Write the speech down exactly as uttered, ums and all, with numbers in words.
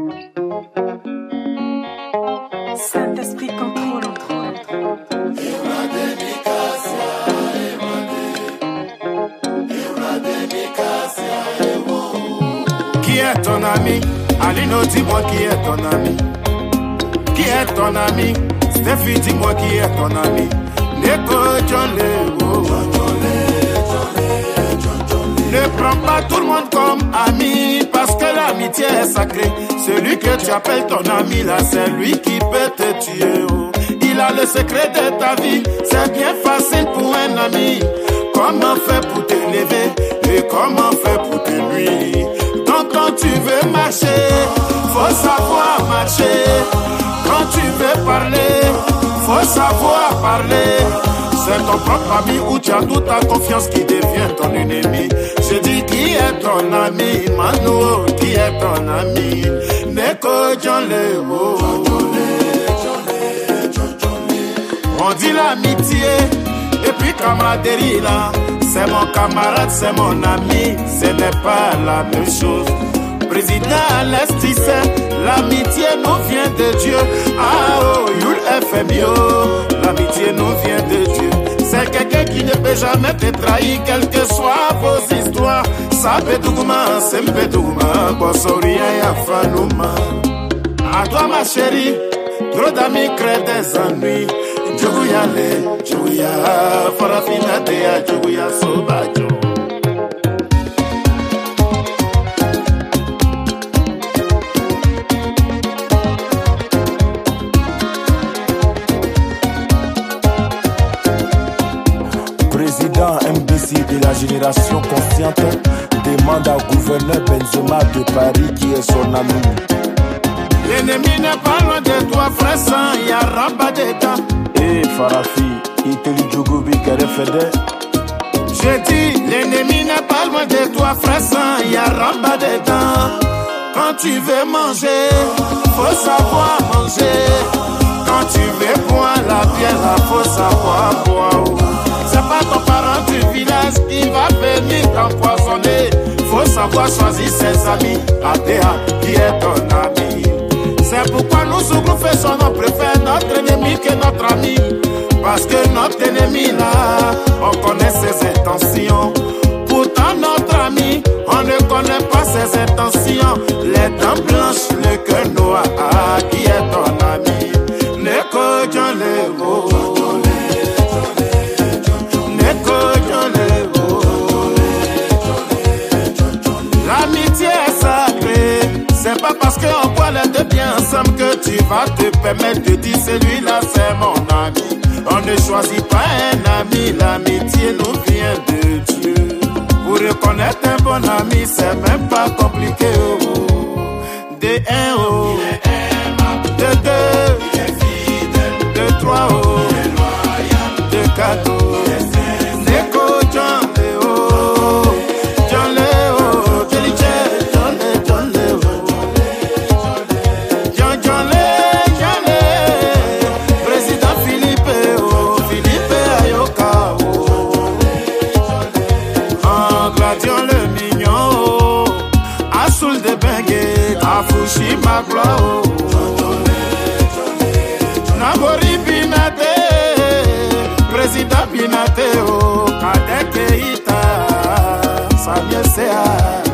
Saint-Esprit contrôle. Qui est ton ami? Alino, dis-moi qui est ton ami. Qui est ton ami? Steffi, dis-moi qui est ton ami. Neko Jolé, oh. Ne prends pas tout le monde comme ami, parce que l'amitié est sacrée. Celui que tu appelles ton ami là, c'est lui qui peut te tuer, oh. Il a le secret de ta vie, c'est bien facile pour un ami. Comment faire pour t'élever et comment faire pour te nuire? Donc quand tu veux marcher, faut savoir marcher. Quand tu veux parler, faut savoir parler. C'est ton propre ami où tu as toute ta confiance qui devient ton ennemi. Je dis qui est ton ami, Manu, qui est ton ami. Neko Jolé, oh. On dit l'amitié et puis camaraderie là. C'est mon camarade, c'est mon ami, ce n'est pas la même chose. Président à l'Est, il sait, l'amitié nous vient de Dieu. Ah oh, Yul F M O, l'amitié nous vient de Dieu. C'est quelqu'un qui ne peut jamais te trahir, quelles que soient vos histoires. Sabedouma, Sembedouma, Bossoria Yafanouma. À toi ma chérie, trop d'amis créent des ennuis. Djogouyale, Djogouya, Farafina Dea, Djogouya Sobajo. Président M B C de la génération consciente demande au gouverneur Benzema de Paris qui est son ami. L'ennemi n'est pas loin de toi, frère sang, y'a rabat dedans. Eh Farafi, il te dit Djogobi Kerefede. J'ai dit, l'ennemi n'est pas loin de toi, frère sang, y'a rabat dedans. Quand tu veux manger, faut savoir manger. Quand tu veux boire la bière, faut savoir boire. C'est pas ton parent du village qui va venir t'empoisonner. Faut savoir choisir ses amis. Adéa, qui est ton ami? C'est pourquoi nous, sous groupe faisons, on préfère notre ennemi que notre ami. Parce que notre ennemi là, on connaît ses intentions. Pourtant notre ami, on ne connaît pas ses intentions. Les dents blanches, le cœur noir, ah, qui est ton ami? Neko Jolé, oh. Neko Jolé, oh. L'amitié est sacrée. C'est pas parce qu'on boit les deux bien ensemble que tu vas te permettre de dire celui-là c'est mon ami. On ne choisit pas un ami, l'amitié nous vient de Dieu. Pour reconnaître un bon ami, c'est même pas compliqué. Oh. De un, oh. De deux, de trois, oh. De quatre, oh. Neko Jolé, oh. Jolé, oh. Jolly Jolé, Jolé, oh. John Jolé, Jolé. Président Philippe, oh. Philippe Ayoka, oh. En Gladion le mignon, oh. Assoul de Bengue, Afouchi Maglo, oh. Nabori Binate, Président Binate, oh. Kadeke Ita, Samia Sea.